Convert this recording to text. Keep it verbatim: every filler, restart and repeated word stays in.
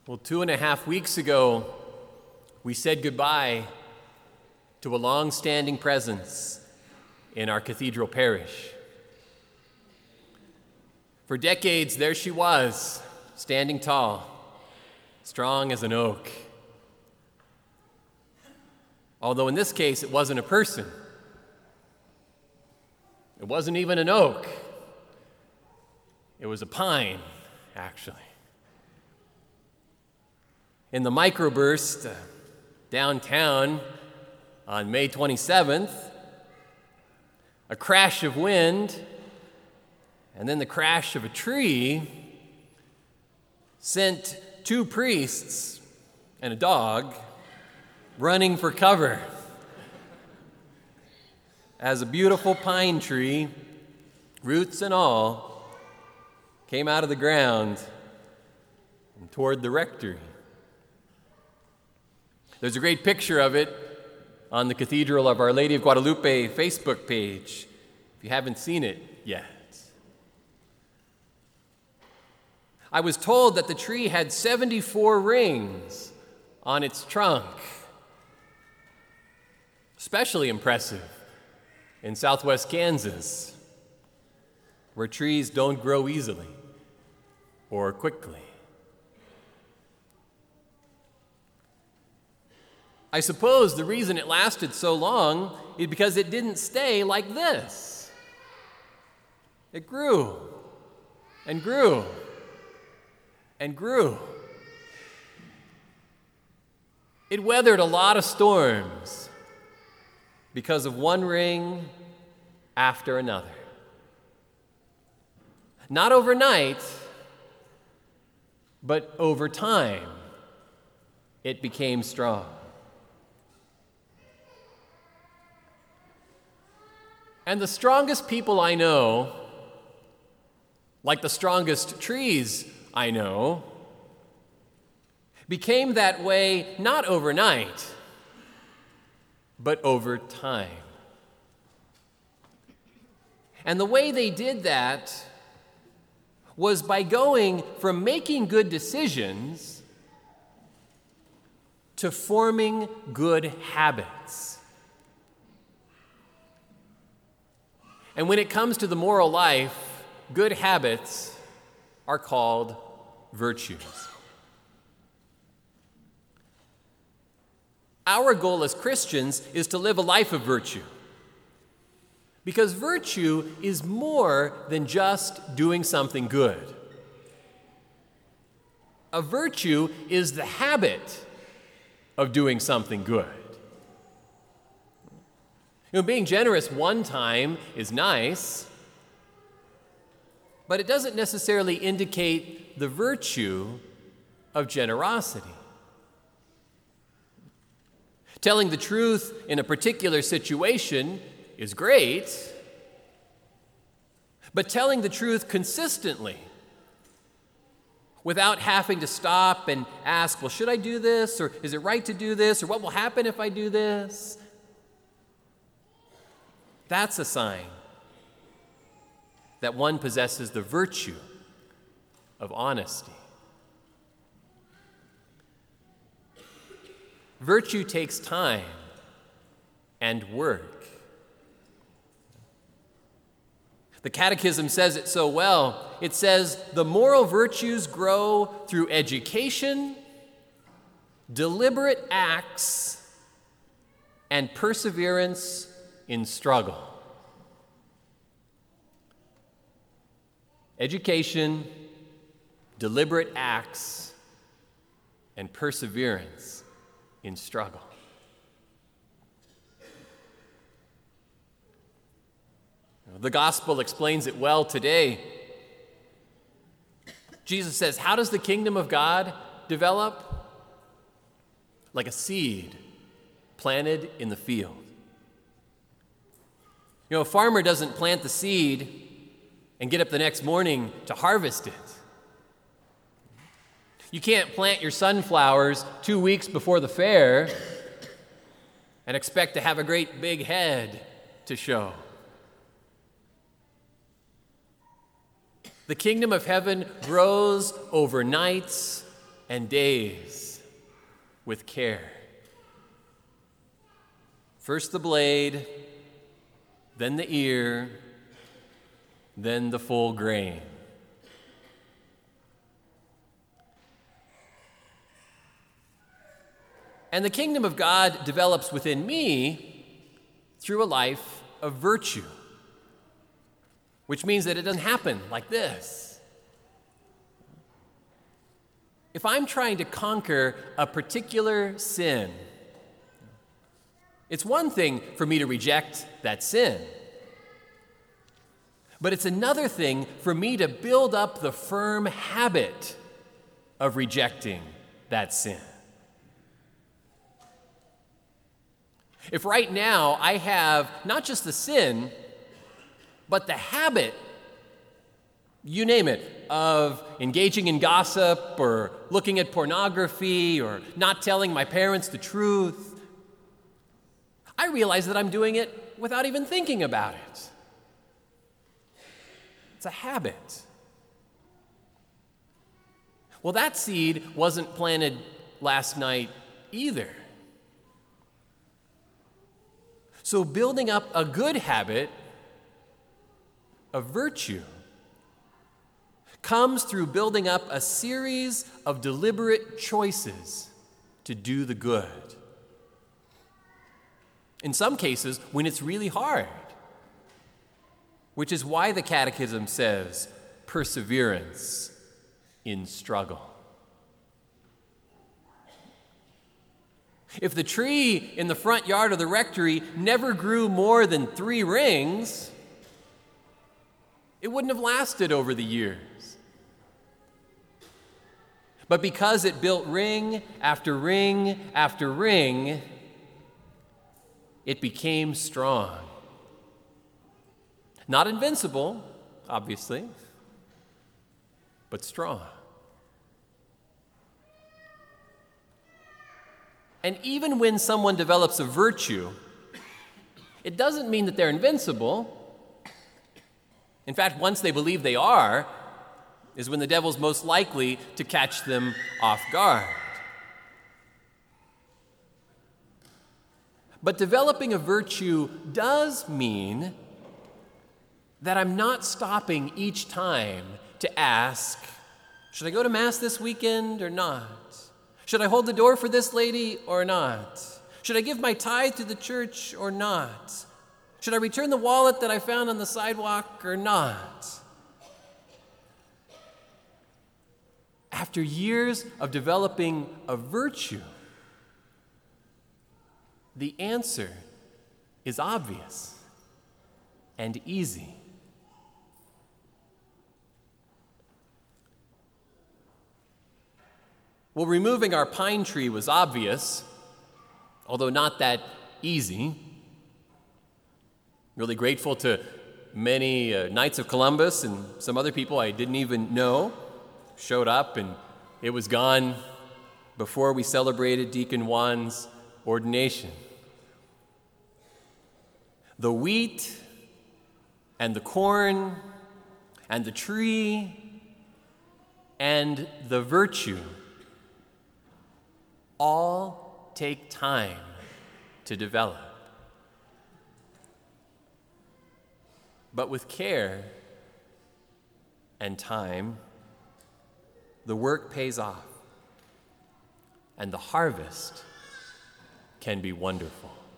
Well, two and a half weeks ago, we said goodbye to a long-standing presence in our cathedral parish. For decades, there she was, standing tall, strong as an oak. Although in this case, it wasn't a person. It wasn't even an oak. It was a pine, actually. In the microburst uh, downtown on May twenty-seventh, a crash of wind and then the crash of a tree sent two priests and a dog running for cover as a beautiful pine tree, roots and all, came out of the ground and toward the rectory. There's a great picture of it on the Cathedral of Our Lady of Guadalupe Facebook page, if you haven't seen it yet. I was told that the tree had seventy-four rings on its trunk. Especially impressive in southwest Kansas, where trees don't grow easily or quickly. I suppose the reason it lasted so long is because it didn't stay like this. It grew and grew and grew. It weathered a lot of storms because of one ring after another. Not overnight, but over time, it became strong. And the strongest people I know, like the strongest trees I know, became that way not overnight, but over time. And the way they did that was by going from making good decisions to forming good habits. And when it comes to the moral life, good habits are called virtues. Our goal as Christians is to live a life of virtue, because virtue is more than just doing something good. A virtue is the habit of doing something good. You know, being generous one time is nice, but it doesn't necessarily indicate the virtue of generosity. Telling the truth in a particular situation is great, but telling the truth consistently without having to stop and ask, well, should I do this? Or is it right to do this? Or what will happen if I do this? That's a sign that one possesses the virtue of honesty. Virtue takes time and work. The Catechism says it so well. It says, the moral virtues grow through education, deliberate acts, and perseverance in struggle. Education, deliberate acts, and perseverance in struggle. The gospel explains it well today. Jesus says, how does the kingdom of God develop? Like a seed planted in the field. You know, a farmer doesn't plant the seed and get up the next morning to harvest it. You can't plant your sunflowers two weeks before the fair and expect to have a great big head to show. The kingdom of heaven grows over nights and days with care. First the blade, then the ear, then the full grain. And the kingdom of God develops within me through a life of virtue, which means that it doesn't happen like this. If I'm trying to conquer a particular sin, it's one thing for me to reject that sin, but it's another thing for me to build up the firm habit of rejecting that sin. If right now I have not just the sin, but the habit, you name it, of engaging in gossip or looking at pornography or not telling my parents the truth, I realize that I'm doing it without even thinking about it. It's a habit. Well, that seed wasn't planted last night either. So building up a good habit of virtue comes through building up a series of deliberate choices to do the good. In some cases, when it's really hard, which is why the Catechism says perseverance in struggle. If the tree in the front yard of the rectory never grew more than three rings, it wouldn't have lasted over the years. But because it built ring after ring after ring, it became strong. Not invincible, obviously, but strong. And even when someone develops a virtue, it doesn't mean that they're invincible. In fact, once they believe they are, is when the devil's most likely to catch them off guard. But developing a virtue does mean that I'm not stopping each time to ask, should I go to Mass this weekend or not? Should I hold the door for this lady or not? Should I give my tithe to the church or not? Should I return the wallet that I found on the sidewalk or not? After years of developing a virtue, the answer is obvious and easy. Well, removing our pine tree was obvious, although not that easy. Really grateful to many uh, Knights of Columbus and some other people I didn't even know showed up, and it was gone before we celebrated Deacon Juan's ordination. The wheat and the corn and the tree and the virtue all take time to develop. But with care and time, the work pays off, and the harvest can be wonderful.